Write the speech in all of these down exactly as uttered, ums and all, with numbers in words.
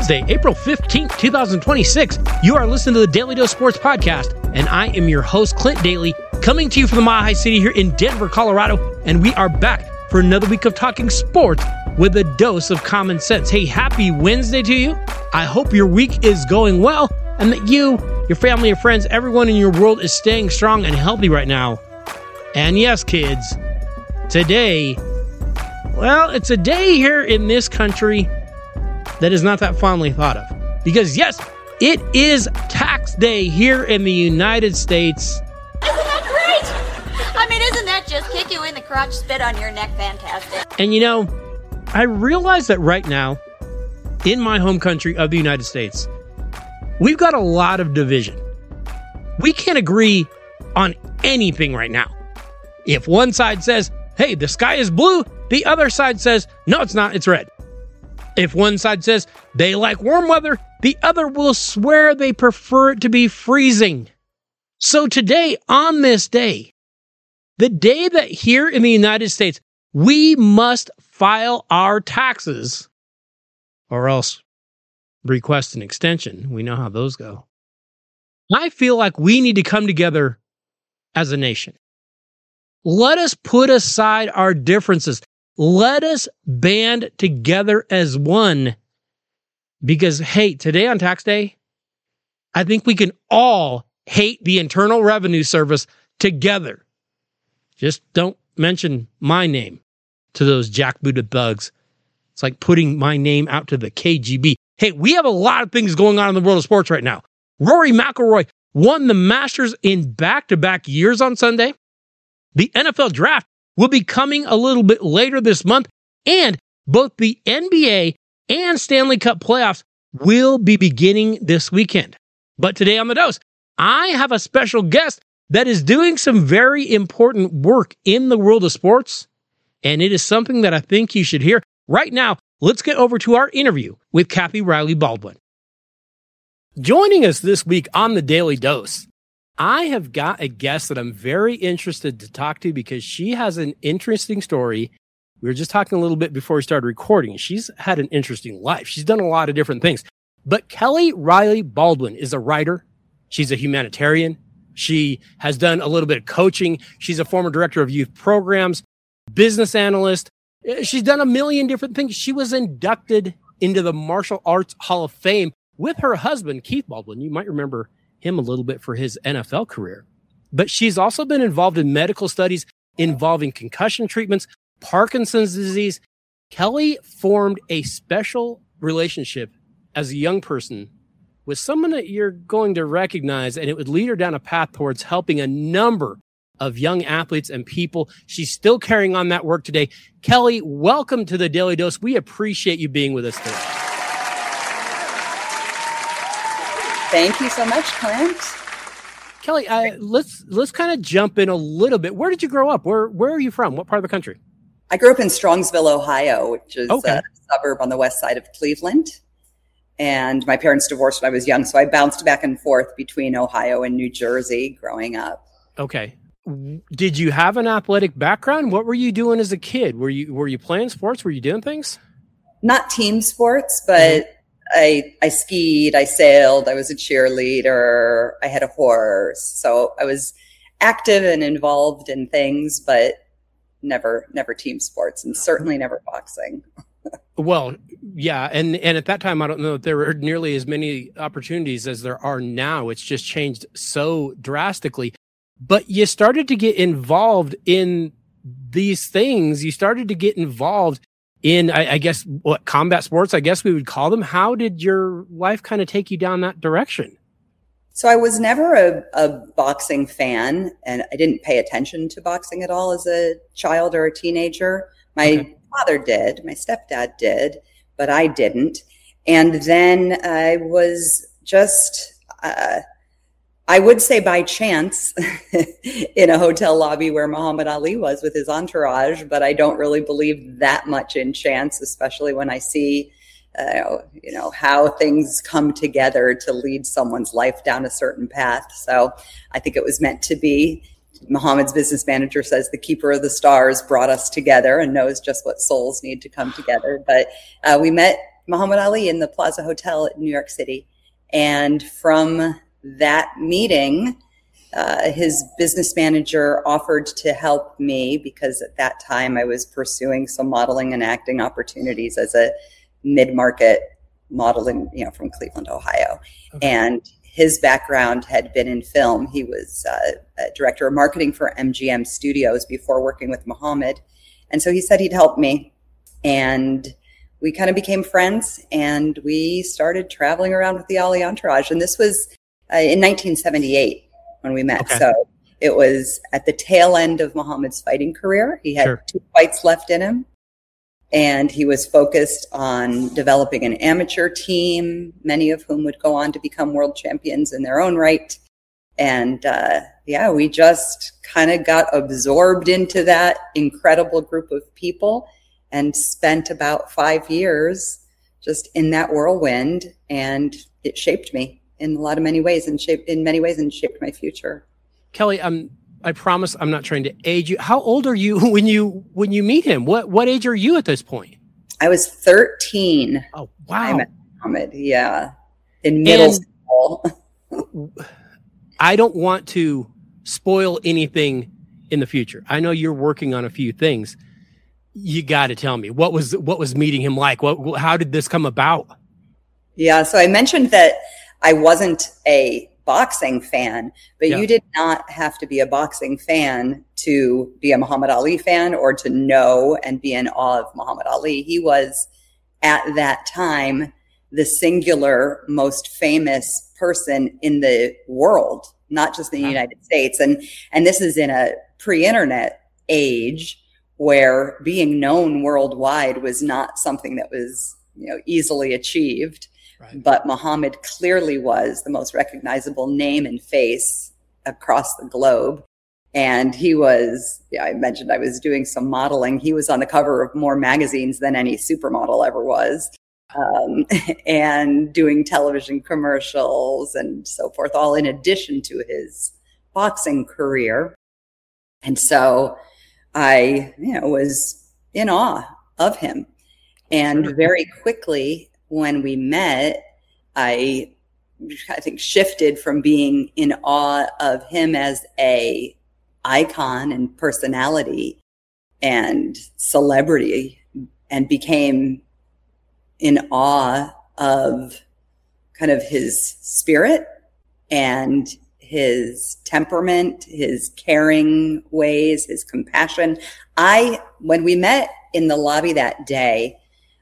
Wednesday, April fifteenth, twenty twenty-six. You are listening to the Daily Dose Sports Podcast, and I am your host, Clint Daly, coming to you from the Mile High City here in Denver, Colorado, and we are back for another week of talking sports with a dose of common sense. Hey, happy Wednesday to you. I hope your week is going well and that you, your family, your friends, everyone in your world is staying strong and healthy right now. And yes, kids, today, well, it's a day here in this country that is not that fondly thought of. Because yes, it is tax day here in the United States. Isn't that great? I mean, isn't that just kick you in the crotch, spit on your neck, fantastic? And you know, I realize that right now, in my home country of the United States, we've got a lot of division. We can't agree on anything right now. If one side says, hey, the sky is blue, the other side says, no, it's not, it's red. If one side says they like warm weather, the other will swear they prefer it to be freezing. So today, on this day, the day that here in the United States, we must file our taxes or else request an extension. We know how those go. I feel like we need to come together as a nation. Let us put aside our differences. Let us band together as one. Because, hey, today on tax day, I think we can all hate the Internal Revenue Service together. Just don't mention my name to those jackbooted thugs. It's like putting my name out to the K G B. Hey, we have a lot of things going on in the world of sports right now. Rory McIlroy won the Masters in back-to-back years on Sunday. The N F L draft will be coming a little bit later this month, and both the N B A and Stanley Cup playoffs will be beginning this weekend. But today on The Dose, I have a special guest that is doing some very important work in the world of sports, and it is something that I think you should hear. Right now, let's get over to our interview with Kathy Riley Baldwin. Joining us this week on the Daily Dose, I have got a guest that I'm very interested to talk to because she has an interesting story. We were just talking a little bit before we started recording. She's had an interesting life. She's done a lot of different things. But Kelly Riley Baldwin is a writer. She's a humanitarian. She has done a little bit of coaching. She's a former director of youth programs, business analyst. She's done a million different things. She was inducted into the Martial Arts Hall of Fame with her husband, Keith Baldwin. You might remember him a little bit for his N F L career. But she's also been involved in medical studies involving concussion treatments, Parkinson's disease. Kelly formed a special relationship as a young person with someone that you're going to recognize, and it would lead her down a path towards helping a number of young athletes and people. She's still carrying on that work today. Kelly, welcome to the Daily Dose. We appreciate you being with us today. Thank you so much, Clint. Kelly, uh, let's let's kind of jump in a little bit. Where did you grow up? Where where are you from? What part of the country? I grew up in Strongsville, Ohio, which is okay. a suburb on the west side of Cleveland. And my parents divorced when I was young, so I bounced back and forth between Ohio and New Jersey growing up. Okay. Did you have an athletic background? What were you doing as a kid? Were you were you playing sports? Were you doing things? Not team sports, but mm-hmm. I I skied, I sailed, I was a cheerleader, I had a horse. So I was active and involved in things, but never never team sports, and certainly never boxing. Well, yeah, and, and at that time, I don't know if there were nearly as many opportunities as there are now. It's just changed so drastically. But you started to get involved in these things. You started to get involved in, I, I guess, what, combat sports, I guess we would call them. How did your life kind of take you down that direction? So I was never a, a boxing fan, and I didn't pay attention to boxing at all as a child or a teenager. My okay. father did, my stepdad did, but I didn't. And then I was just, uh, I would say by chance in a hotel lobby where Muhammad Ali was with his entourage, but I don't really believe that much in chance, especially when I see, uh, you know, how things come together to lead someone's life down a certain path. So I think it was meant to be. Muhammad's business manager says the keeper of the stars brought us together and knows just what souls need to come together. But uh, we met Muhammad Ali in the Plaza Hotel in New York City. And from that meeting, uh, his business manager offered to help me because at that time I was pursuing some modeling and acting opportunities as a mid-market model in, you know, from Cleveland, Ohio. Okay. And his background had been in film. He was uh, a director of marketing for M G M Studios before working with Muhammad. And so he said he'd help me. And we kind of became friends, and we started traveling around with the Ali entourage. And this was uh, in nineteen seventy-eight when we met. Okay. So it was at the tail end of Muhammad's fighting career. He had sure. two fights left in him, and he was focused on developing an amateur team, many of whom would go on to become world champions in their own right. And uh, yeah, we just kind of got absorbed into that incredible group of people and spent about five years just in that whirlwind. And it shaped me in a lot of many ways and shaped in many ways and shaped my future. Kelly, I'm, I promise I'm not trying to age you. How old are you when you, when you meet him? What, what age are you at this point? I was thirteen. Oh, wow. I met Muhammad, yeah. In middle and school. I don't want to spoil anything in the future. I know you're working on a few things. You got to tell me, what was what was meeting him like? What how did this come about? Yeah, so I mentioned that I wasn't a boxing fan, but yeah. you did not have to be a boxing fan to be a Muhammad Ali fan or to know and be in awe of Muhammad Ali. He was at that time the singular most famous person in the world, not just in the United States. And and this is in a pre-internet age where being known worldwide was not something that was, you know, easily achieved. Right. But Muhammad clearly was the most recognizable name and face across the globe. And he was, yeah, I mentioned I was doing some modeling. He was on the cover of more magazines than any supermodel ever was. Um, and doing television commercials and so forth, all in addition to his boxing career. And so I, you know, was in awe of him. And very quickly when we met, I, I think shifted from being in awe of him as a icon and personality and celebrity and became in awe of kind of his spirit and his temperament, his caring ways, his compassion. I, when we met in the lobby that day,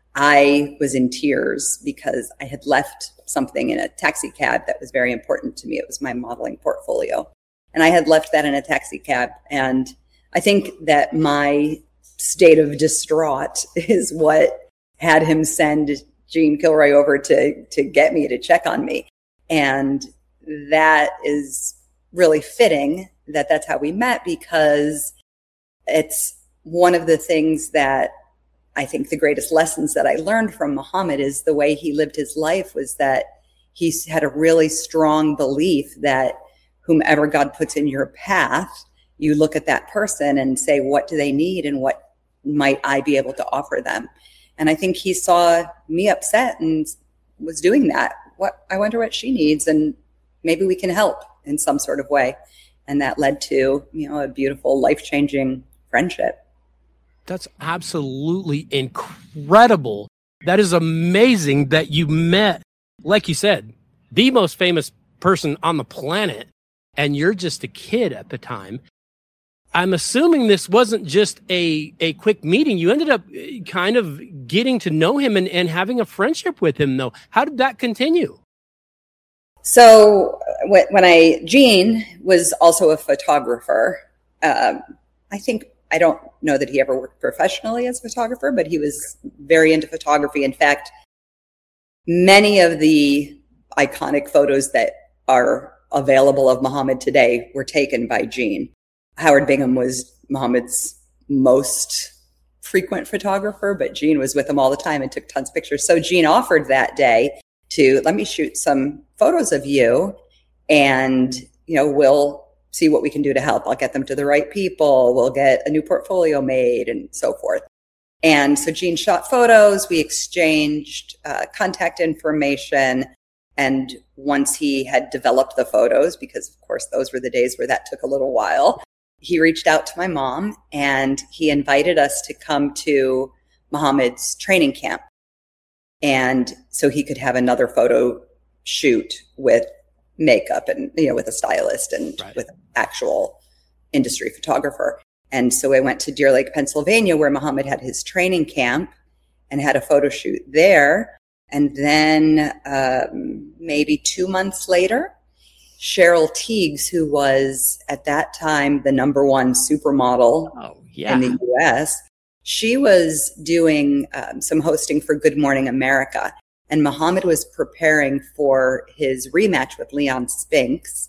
I was in tears because I had left something in a taxi cab that was very important to me. It was my modeling portfolio. And I had left that in a taxi cab. And I think that my state of distraught is what had him send Jean Kilroy over to, to get me to check on me. And that is really fitting that that's how we met, because it's one of the things that I think the greatest lessons that I learned from Muhammad is the way he lived his life was that he had a really strong belief that whomever God puts in your path, you look at that person and say, what do they need and what might I be able to offer them? And I think he saw me upset and was doing that. What, I wonder what she needs, and maybe we can help in some sort of way. And that led to, you know, a beautiful, life-changing friendship. That's absolutely incredible. That is amazing that you met, like you said, the most famous person on the planet, and you're just a kid at the time. I'm assuming this wasn't just a, a quick meeting. You ended up kind of getting to know him and, and having a friendship with him, though. How did that continue? So when I, Jean was also a photographer. Um, I think, I don't know that he ever worked professionally as a photographer, but he was very into photography. In fact, many of the iconic photos that are available of Muhammad today were taken by Jean. Howard Bingham was Muhammad's most frequent photographer, but Jean was with him all the time and took tons of pictures. So Jean offered that day to let me shoot some photos of you, and, you know, we'll see what we can do to help. I'll get them to the right people. We'll get a new portfolio made and so forth. And so Gene shot photos, we exchanged uh, contact information. And once he had developed the photos, because of course those were the days where that took a little while, he reached out to my mom and he invited us to come to Muhammad's training camp. And so he could have another photo shoot with makeup and, you know, with a stylist and right. with an actual industry photographer. And so I went to Deer Lake, Pennsylvania, where Muhammad had his training camp and had a photo shoot there. And then um, maybe two months later, Cheryl Tiegs, who was at that time the number one supermodel oh, yeah. in the U S, she was doing um, some hosting for Good Morning America. And Muhammad was preparing for his rematch with Leon Spinks.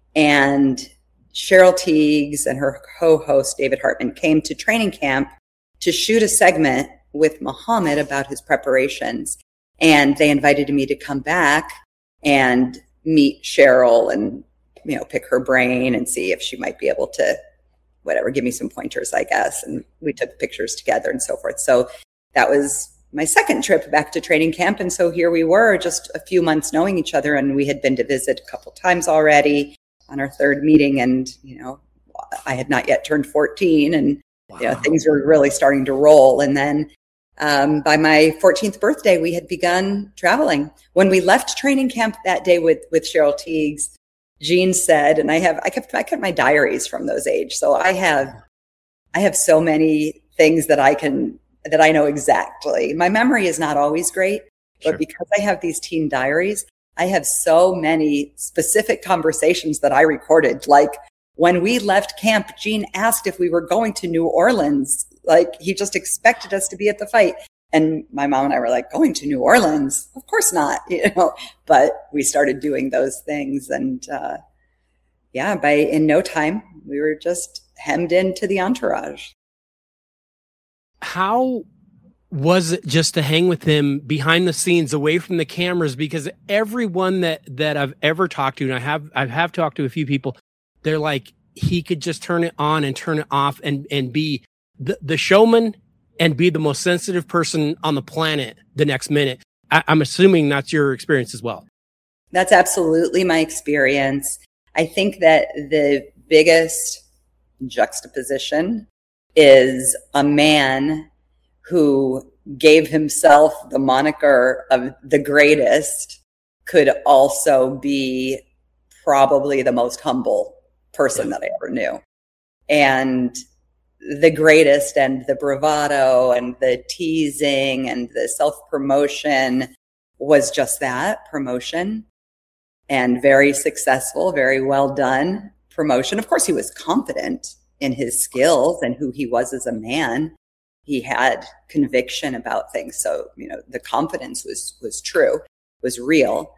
And Cheryl Tiegs and her co-host David Hartman came to training camp to shoot a segment with Muhammad about his preparations. And they invited me to come back and meet Cheryl and, you know, pick her brain and see if she might be able to, whatever, give me some pointers, I guess. And we took pictures together and so forth. So that was my second trip back to training camp. And so here we were, just a few months knowing each other. And we had been to visit a couple times already on our third meeting. And, you know, I had not yet turned fourteen and, wow. you know, things were really starting to roll. And then Um, by my fourteenth birthday, we had begun traveling. When we left training camp that day with, with Cheryl Tiegs, Gene said, and I have, I kept, I kept my diaries from those age. So I have, I have so many things that I can, that I know exactly. My memory is not always great, but sure. because I have these teen diaries, I have so many specific conversations that I recorded. Like when we left camp, Gene asked if we were going to New Orleans. Like he just expected us to be at the fight. And my mom and I were like, going to New Orleans? Of course not, you know, but we started doing those things. And, uh, yeah, by in no time, we were just hemmed into the entourage. How was it just to hang with him behind the scenes, away from the cameras? Because everyone that, that I've ever talked to, and I have, I have talked to a few people, they're like, he could just turn it on and turn it off and, and be The, the showman and be the most sensitive person on the planet the next minute. I, I'm assuming that's your experience as well. That's absolutely my experience. I think that the biggest juxtaposition is a man who gave himself the moniker of the greatest could also be probably the most humble person that I ever knew. And the greatest and the bravado and the teasing and the self-promotion was just that, promotion, and very successful, very well done promotion. Of course, he was confident in his skills and who he was as a man. He had conviction about things. So, you know, the confidence was, was true, was real,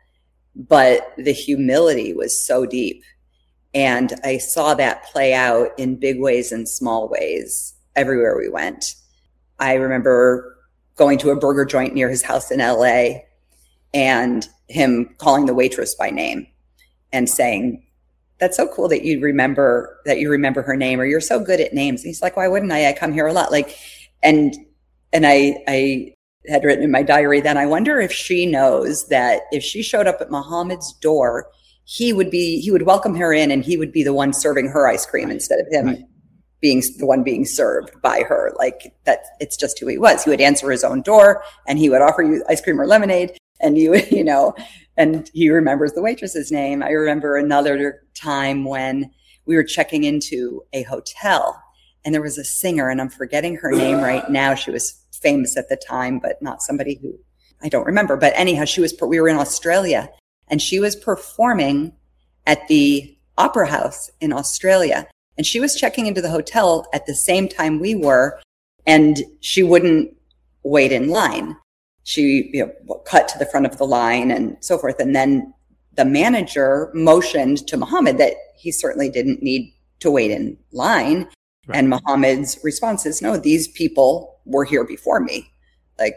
but the humility was so deep. And I saw that play out in big ways and small ways everywhere we went. I remember going to a burger joint near his house in L A and him calling the waitress by name and saying, "That's so cool that you remember that you remember her name, or you're so good at names." And he's like, "Why wouldn't I? I come here a lot." Like, and and I I had written in my diary then, I wonder if she knows that if she showed up at Muhammad's door, he would be, he would welcome her in and he would be the one serving her ice cream right. instead of him right. being the one being served by her. Like that, it's just who he was. He would answer his own door and he would offer you ice cream or lemonade and you, you know, and he remembers the waitress's name. I remember another time when we were checking into a hotel and there was a singer, and I'm forgetting her name right now. She was famous at the time, but not somebody who I don't remember. But anyhow, she was, we were in Australia. And she was performing at the Opera House in Australia. And she was checking into the hotel at the same time we were. And she wouldn't wait in line. She, you know, cut to the front of the line and so forth. And then the manager motioned to Muhammad that he certainly didn't need to wait in line. Right. And Muhammad's response is, "No, these people were here before me." Like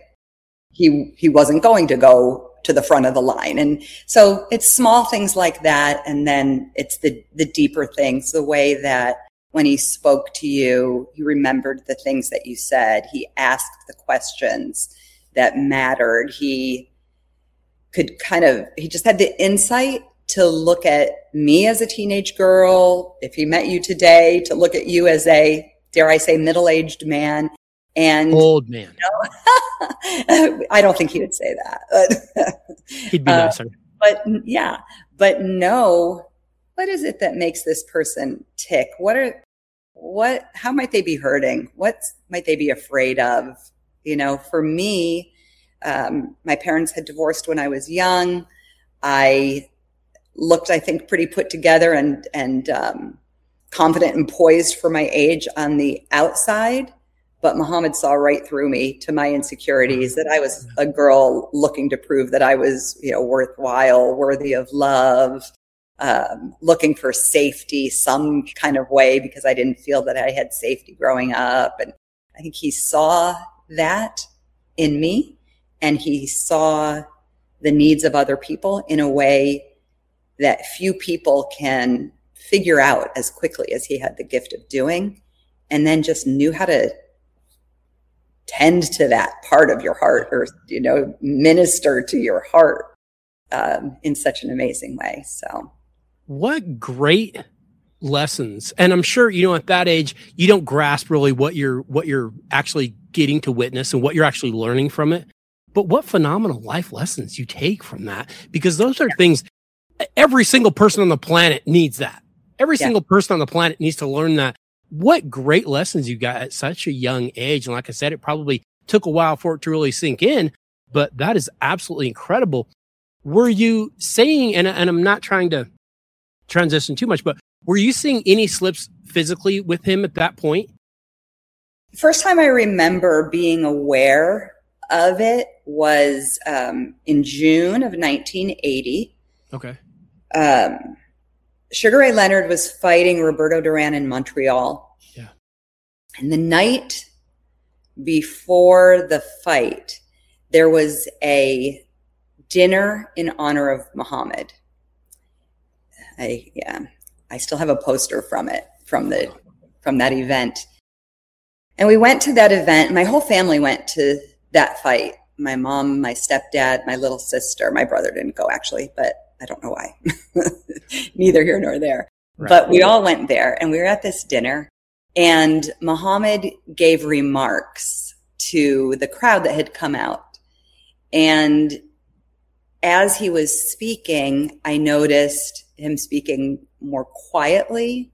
he, he wasn't going to go to the front of the line. And so it's small things like that. And then it's the, the deeper things, the way that when he spoke to you, he remembered the things that you said. He asked the questions that mattered. He could kind of, he just had the insight to look at me as a teenage girl, if he met you today, to look at you as a, dare I say, middle-aged man. And old man. You know, I don't think he would say that. He'd be nicer. Uh, but yeah, but know, what is it that makes this person tick? What are, what, how might they be hurting? What might they be afraid of? You know, for me, um, my parents had divorced when I was young. I looked, I think, pretty put together and, and, um, confident and poised for my age on the outside. But Muhammad saw right through me to my insecurities, that I was a girl looking to prove that I was, you know, worthwhile, worthy of love, um, looking for safety some kind of way, because I didn't feel that I had safety growing up. And I think he saw that in me, and he saw the needs of other people in a way that few people can figure out as quickly as he had the gift of doing, and then just knew how to tend to that part of your heart, or, you know, minister to your heart um, in such an amazing way. So what great lessons. And I'm sure, you know, at that age, you don't grasp really what you're, what you're actually getting to witness and what you're actually learning from it. But what phenomenal life lessons you take from that, because those are things every single person on the planet needs that. Every yeah. single person on the planet needs to learn that. What great lessons you got at such a young age. And like I said, it probably took a while for it to really sink in, but that is absolutely incredible. Were you saying, and, and I'm not trying to transition too much, but were you seeing any slips physically with him at that point? First time I remember being aware of it was um, in June of nineteen eighty. Okay. Um, Sugar Ray Leonard was fighting Roberto Duran in Montreal. Yeah. And the night before the fight, there was a dinner in honor of Muhammad. I, yeah, I still have a poster from it, from the, from that event. And we went to that event. My whole family went to that fight. My mom, my stepdad, my little sister, my brother didn't go actually, but I don't know why. Neither here nor there. Right. But we all went there, and we were at this dinner, and Muhammad gave remarks to the crowd that had come out. And as he was speaking, I noticed him speaking more quietly,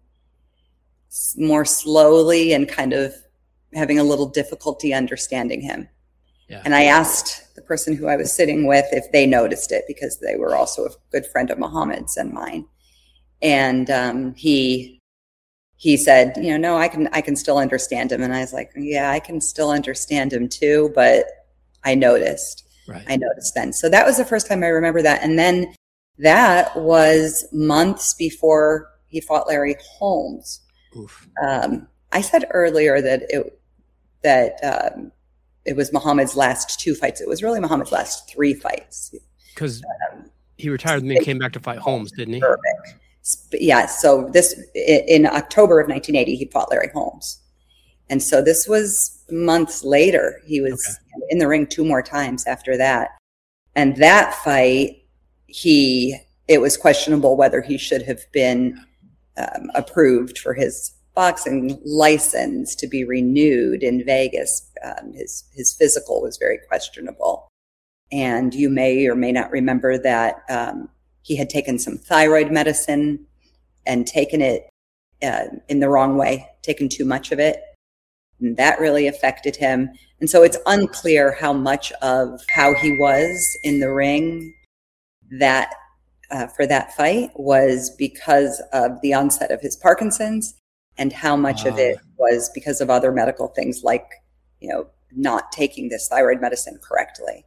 more slowly, and kind of having a little difficulty understanding him. Yeah. And I asked the person who I was sitting with if they noticed it, because they were also a good friend of Muhammad's and mine. And um, he he said, you know, no, I can I can still understand him. And I was like, yeah, I can still understand him too, but I noticed. Right. I noticed then. So that was the first time I remember that. And then that was months before he fought Larry Holmes. Oof. Um, I said earlier that it that. Um, It was Muhammad's last two fights. It was really Muhammad's last three fights. Because um, he retired and then came back to fight Holmes, didn't he? Perfect. Yeah. So this, in October of nineteen eighty, he fought Larry Holmes. And so this was months later. He was okay. in the ring two more times after that. And that fight, he, it was questionable whether he should have been um, approved for his boxing license to be renewed in Vegas. Um, his his physical was very questionable, and you may or may not remember that um, he had taken some thyroid medicine and taken it uh, in the wrong way, taken too much of it, and that really affected him. And so it's unclear how much of how he was in the ring that uh, for that fight was because of the onset of his Parkinson's, and how much wow. of it was because of other medical things, like, you know, not taking this thyroid medicine correctly.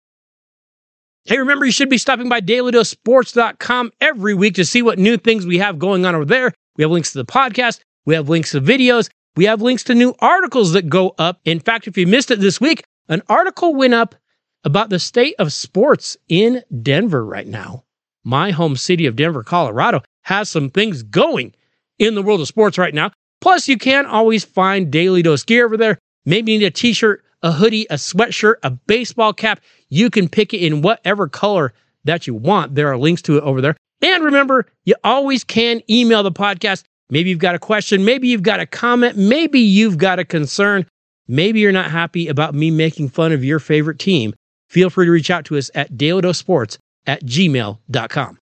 Hey, remember, you should be stopping by daily dose sports dot com every week to see what new things we have going on over there. We have links to the podcast. We have links to videos. We have links to new articles that go up. In fact, if you missed it this week, an article went up about the state of sports in Denver right now. My home city of Denver, Colorado, has some things going in the world of sports right now. Plus, you can always find Daily Dose gear over there. Maybe you need a t-shirt, a hoodie, a sweatshirt, a baseball cap. You can pick it in whatever color that you want. There are links to it over there. And remember, you always can email the podcast. Maybe you've got a question. Maybe you've got a comment. Maybe you've got a concern. Maybe you're not happy about me making fun of your favorite team. Feel free to reach out to us at dailydosesports at gmail dot com.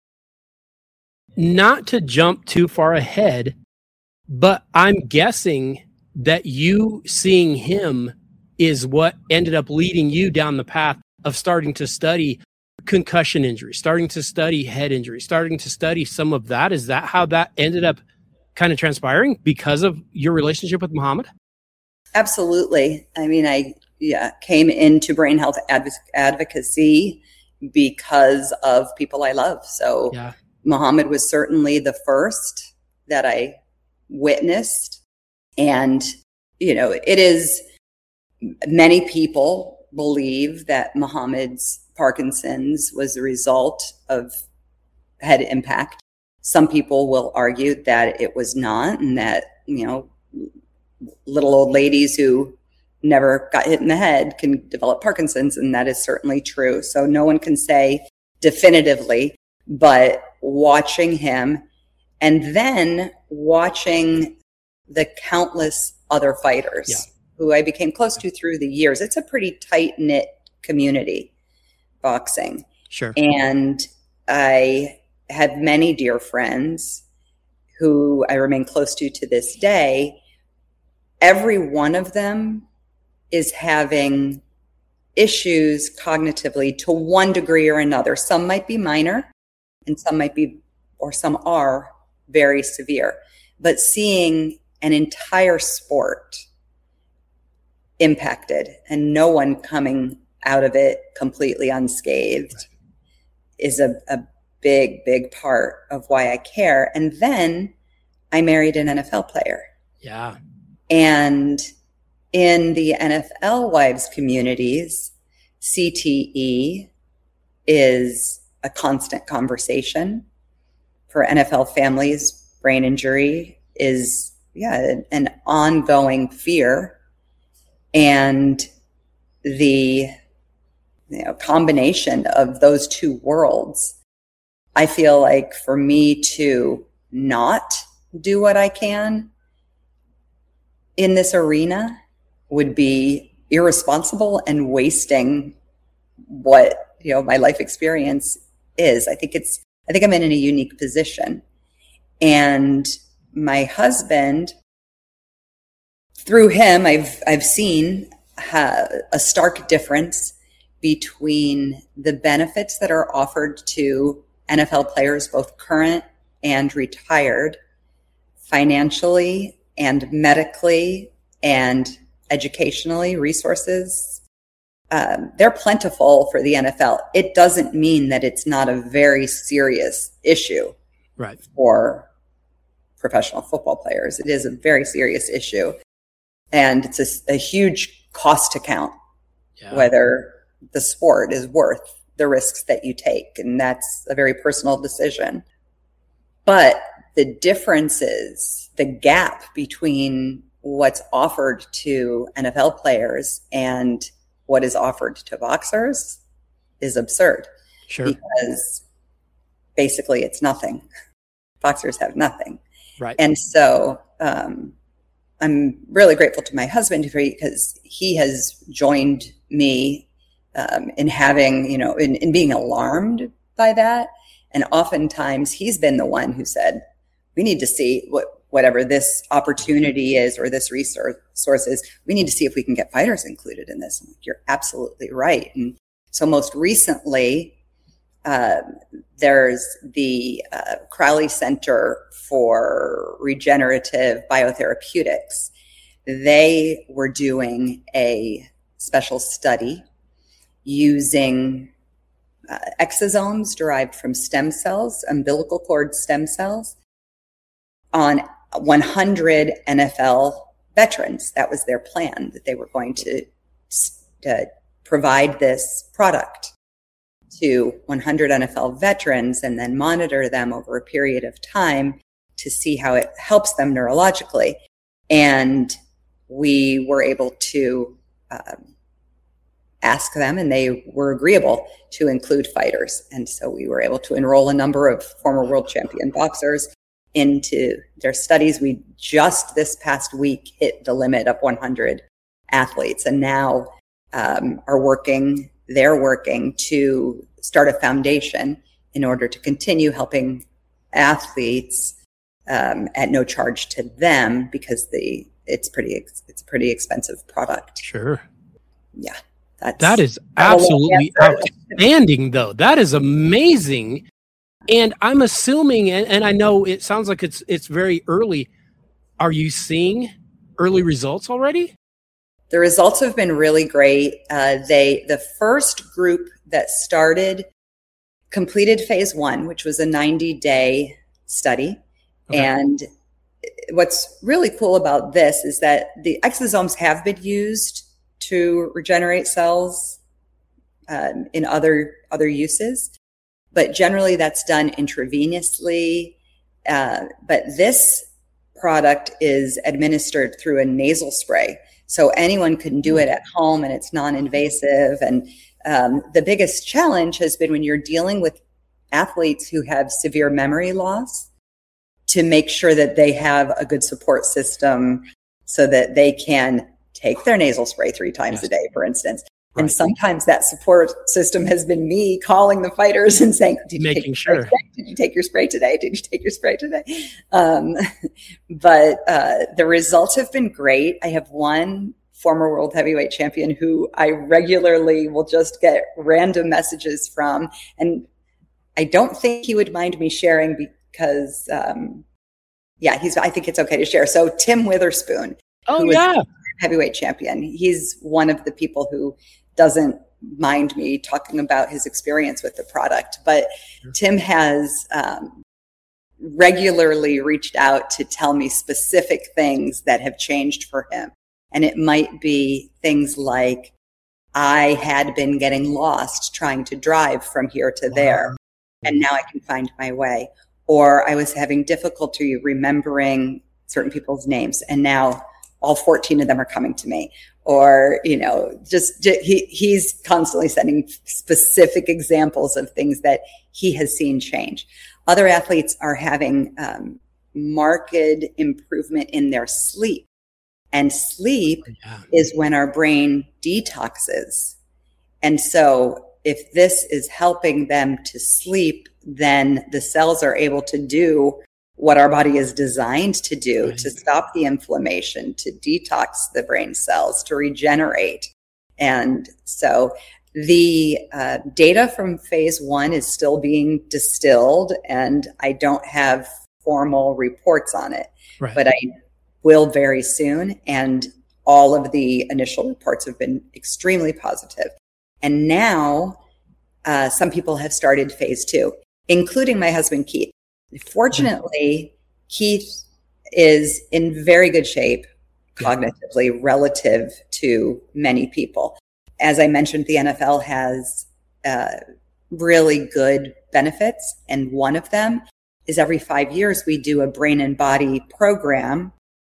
Not to jump too far ahead, but I'm guessing that you seeing him is what ended up leading you down the path of starting to study concussion injury, starting to study head injury, starting to study some of that. Is that how that ended up kind of transpiring because of your relationship with Muhammad? Absolutely. I mean, I yeah, came into brain health adv- advocacy because of people I love. So yeah. Muhammad was certainly the first that I witnessed. And, you know, it is, many people believe that Muhammad's Parkinson's was a result of head impact. Some people will argue that it was not, and that, you know, little old ladies who never got hit in the head can develop Parkinson's, and that is certainly true. So no one can say definitively, but watching him and then watching the countless other fighters yeah. who I became close to through the years. It's a pretty tight-knit community, boxing. Sure. And I had many dear friends who I remain close to to this day. Every one of them is having issues cognitively to one degree or another. Some might be minor and some might be, or some are very severe. But seeing an entire sport impacted and no one coming out of it completely unscathed right. is a, a big, big part of why I care. And then I married an N F L player. Yeah. And in the N F L wives communities, C T E is a constant conversation. For N F L families, brain injury is, yeah, an ongoing fear. And the you know, combination of those two worlds, I feel like for me to not do what I can in this arena would be irresponsible and wasting what, you know, my life experience is. I think it's, I think I'm in a unique position. And my husband, through him, I've, I've seen uh, a stark difference between the benefits that are offered to N F L players, both current and retired, financially and medically and educationally, resources. Um, they're plentiful for the N F L. It doesn't mean that it's not a very serious issue right. for professional football players. It is a very serious issue. And it's a, a huge cost to count yeah. whether the sport is worth the risks that you take. And that's a very personal decision. But the differences, the gap between what's offered to N F L players and what is offered to boxers is absurd. Sure. Because basically it's nothing. Boxers have nothing. Right. And so um, I'm really grateful to my husband because he has joined me um, in having, you know, in, in being alarmed by that. And oftentimes he's been the one who said, we need to see what whatever this opportunity is or this resource is, we need to see if we can get fighters included in this. I'm like, you're absolutely right. And so most recently, uh, there's the uh, Crowley Center for Regenerative Biotherapeutics. They were doing a special study using uh, exosomes derived from stem cells, umbilical cord stem cells, on one hundred N F L veterans. That was their plan, that they were going to uh, provide this product to one hundred N F L veterans and then monitor them over a period of time to see how it helps them neurologically. And we were able to um, ask them, and they were agreeable to include fighters. And so we were able to enroll a number of former world champion boxers into their studies. We just this past week hit the limit of one hundred athletes, and now um, are working, they're working to start a foundation in order to continue helping athletes um, at no charge to them, because the it's pretty it's a pretty expensive product. Sure. Yeah. That's, that is absolutely outstanding, though. That is amazing. And I'm assuming, and, and I know it sounds like it's it's very early. Are you seeing early results already? The results have been really great. Uh, they the first group that started completed phase one, which was a ninety day study. Okay. And what's really cool about this is that the exosomes have been used to regenerate cells um, in other other uses, but generally that's done intravenously. Uh, but this product is administered through a nasal spray, so anyone can do it at home, and it's non-invasive. And um, the biggest challenge has been when you're dealing with athletes who have severe memory loss, to make sure that they have a good support system so that they can take their nasal spray three times yes. a day, for instance. Right. And sometimes that support system has been me calling the fighters and saying, did you making take sure. Did you take your spray today? Did you take your spray today? Um, but uh, the results have been great. I have one former world heavyweight champion who I regularly will just get random messages from. And I don't think he would mind me sharing because, um, yeah, he's. I think it's okay to share. So Tim Witherspoon. Oh, yeah. Heavyweight champion. He's one of the people who doesn't mind me talking about his experience with the product. But sure. Tim has um, regularly reached out to tell me specific things that have changed for him. And it might be things like, I had been getting lost trying to drive from here to wow. there, and now I can find my way. Or I was having difficulty remembering certain people's names, and now all fourteen of them are coming to me. Or, you know, just he he's constantly sending specific examples of things that he has seen change. Other athletes are having um, marked improvement in their sleep. And sleep yeah. is when our brain detoxes. And so if this is helping them to sleep, then the cells are able to do what our body is designed to do, right. to stop the inflammation, to detox the brain cells, to regenerate. And so the uh, data from phase one is still being distilled, and I don't have formal reports on it, right. but I will very soon. And all of the initial reports have been extremely positive. And now uh, some people have started phase two, including my husband, Keith. Fortunately, Keith is in very good shape cognitively relative to many people. As I mentioned, the N F L has uh, really good benefits. And one of them is every five years, we do a brain and body program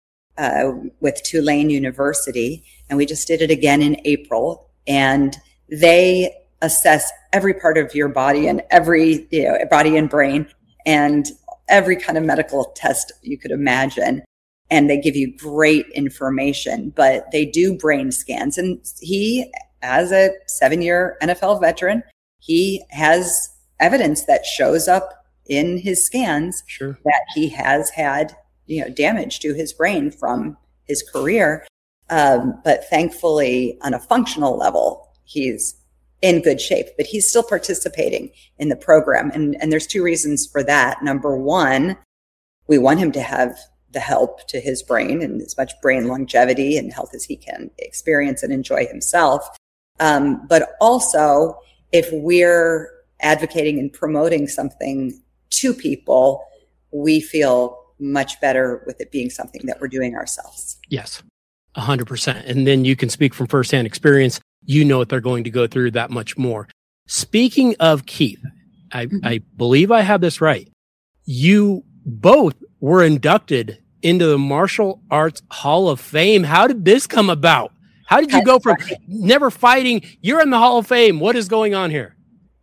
uh, with Tulane University. And we just did it again in April. And they assess every part of your body and every, you know, body and brain, and every kind of medical test you could imagine. And they give you great information, but they do brain scans. And he, as a seven-year N F L veteran, he has evidence that shows up in his scans sure. that he has had, you know, damage to his brain from his career. Um, but thankfully, on a functional level, he's in good shape, but he's still participating in the program. And, and there's two reasons for that. Number one, we want him to have the help to his brain and as much brain longevity and health as he can experience and enjoy himself. Um, but also, if we're advocating and promoting something to people, we feel much better with it being something that we're doing ourselves. Yes, one hundred percent. And then you can speak from firsthand experience. You know what they're going to go through that much more. Speaking of Keith, I, mm-hmm. I believe I have this right. You both were inducted into the Martial Arts Hall of Fame. How did this come about? How did you go from never fighting? You're in the Hall of Fame. What is going on here?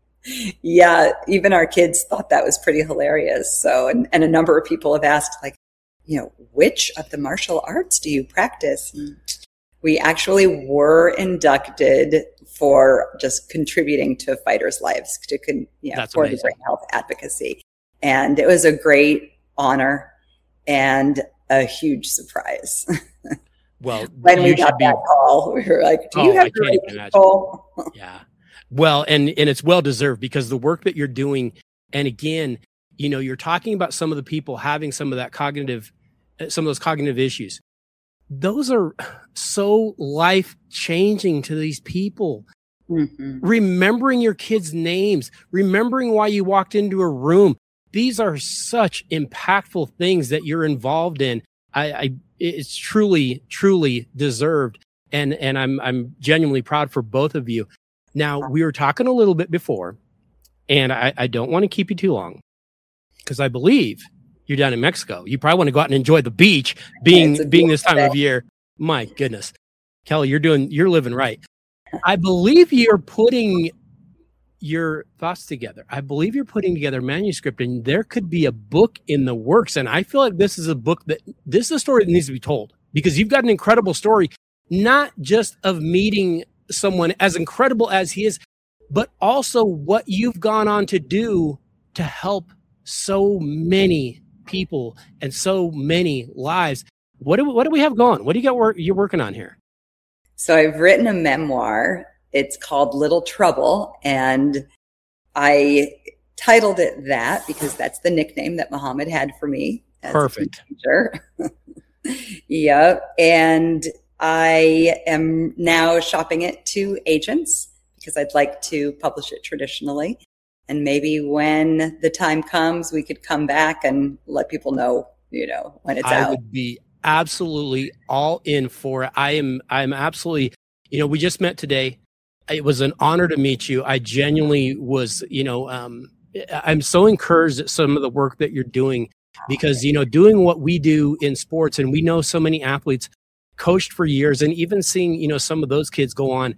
Yeah, even our kids thought that was pretty hilarious. So, and, and a number of people have asked, like, you know, which of the martial arts do you practice? And we actually were inducted for just contributing to fighters' lives, to con, you know, That's for amazing. the brain health advocacy. And it was a great honor and a huge surprise. Well, when we you got should be- that call, we were like, do you Oh, have I the can't right even imagine. people? Yeah. Well, and, and it's well deserved, because the work that you're doing, and again, you know, you're talking about some of the people having some of that cognitive, uh, some of those cognitive issues. Those are so life changing to these people. Mm-hmm. Remembering your kids' names, remembering why you walked into a room. These are such impactful things that you're involved in. I, I it's truly, truly deserved. And, and I'm, I'm genuinely proud for both of you. Now, we were talking a little bit before, and I, I don't want to keep you too long, because I believe you're down in Mexico. You probably want to go out and enjoy the beach, being It's a being this time beautiful of year. My goodness, Kelly, you're doing you're living right. I believe you're putting your thoughts together. I believe you're putting together a manuscript, and there could be a book in the works. And I feel like this is a book that this is a story that needs to be told, because you've got an incredible story, not just of meeting someone as incredible as he is, but also what you've gone on to do to help so many people and so many lives. What do we, what do we have going? What do you got work you're working on here? So I've written a memoir. It's called Little Trouble, and I titled it that because that's the nickname that Muhammad had for me. As Perfect. A teenager. Yeah, and I am now shopping it to agents because I'd like to publish it traditionally. And maybe when the time comes, we could come back and let people know, you know, when it's I out. would be absolutely all in for it. I am, I'm absolutely, you know, we just met today. It was an honor to meet you. I genuinely was, you know, um, I'm so encouraged at some of the work that you're doing, because, you know, doing what we do in sports, and we know so many athletes coached for years, and even seeing, you know, some of those kids go on,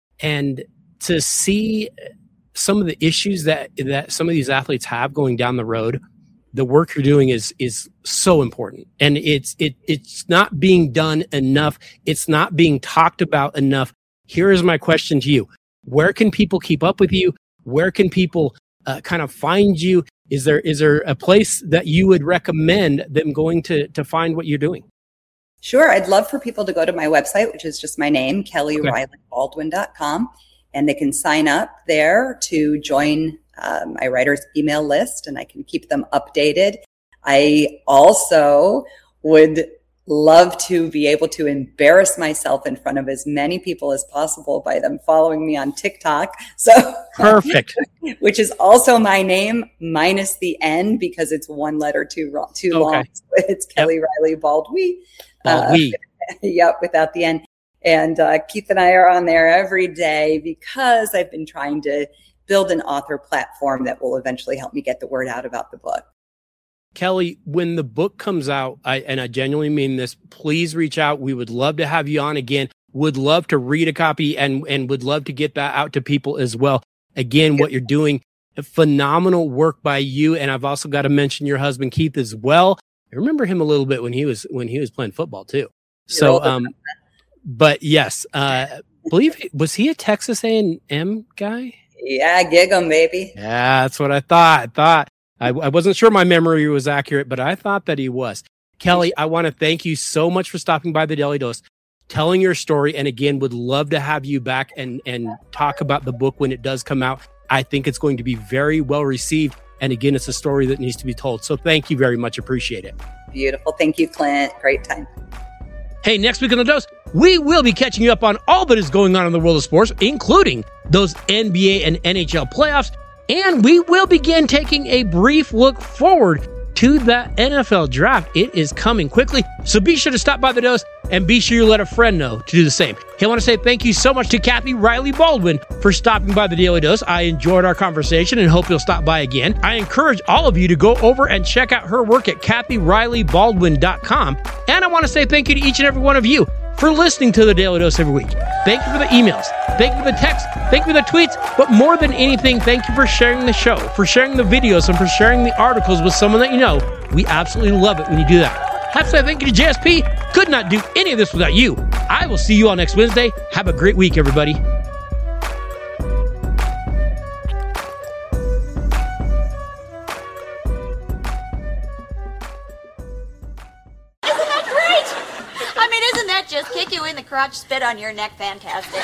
and to see some of the issues that, that some of these athletes have going down the road, the work you're doing is, is so important. And it's, it, it's not being done enough. It's not being talked about enough. Here is my question to you. Where can people keep up with you? Where can people uh, kind of find you? Is there, is there a place that you would recommend them going to, to find what you're doing? Sure. I'd love for people to go to my website, which is just my name, kelly riley baldwin dot com. And they can sign up there to join uh, my writer's email list, and I can keep them updated. I also would love to be able to embarrass myself in front of as many people as possible by them following me on TikTok. So Perfect. which is also my name minus the N, because it's one letter too, wrong, too Okay. long. So it's Kelly Riley Baldwin. Baldwin. Uh, yep, without the N. And uh, Keith and I are on there every day because I've been trying to build an author platform that will eventually help me get the word out about the book. Kelly, when the book comes out, I, and I genuinely mean this, please reach out. We would love to have you on again. Would love to read a copy, and, and would love to get that out to people as well. Again, what you're doing, phenomenal work by you. And I've also got to mention your husband, Keith, as well. I remember him a little bit when he was, when he was playing football too. So, um, but yes, uh, believe, was he a Texas A and M guy? Yeah, gig 'em, baby. Yeah, that's what I thought. I thought I, I wasn't sure my memory was accurate, but I thought that he was. Kelly, I want to thank you so much for stopping by the Daily Dose, telling your story, and again, would love to have you back and and talk about the book when it does come out. I think it's going to be very well received, and again, it's a story that needs to be told. So thank you very much. Appreciate it. Beautiful. Thank you, Clint. Great time. Hey, next week on The Dose, we will be catching you up on all that is going on in the world of sports, including those N B A and N H L playoffs, and we will begin taking a brief look forward to the N F L draft. It is coming quickly, so be sure to stop by the Dose and be sure you let a friend know to do the same. Hey, I want to say thank you so much to Kathy Riley Baldwin for stopping by the Daily Dose. I enjoyed our conversation and hope you'll stop by again. I encourage all of you to go over and check out her work at kathy riley baldwin dot com. And I want to say thank you to each and every one of you for listening to the Daily Dose every week. Thank you for the emails. Thank you for the texts. Thank you for the tweets. But more than anything, thank you for sharing the show, for sharing the videos, and for sharing the articles with someone that you know. We absolutely love it when you do that. I have to say thank you to J S P. Could not do any of this without you. I will see you all next Wednesday. Have a great week, everybody. Isn't that great? I mean, isn't that just kick you in the crotch, spit on your neck fantastic?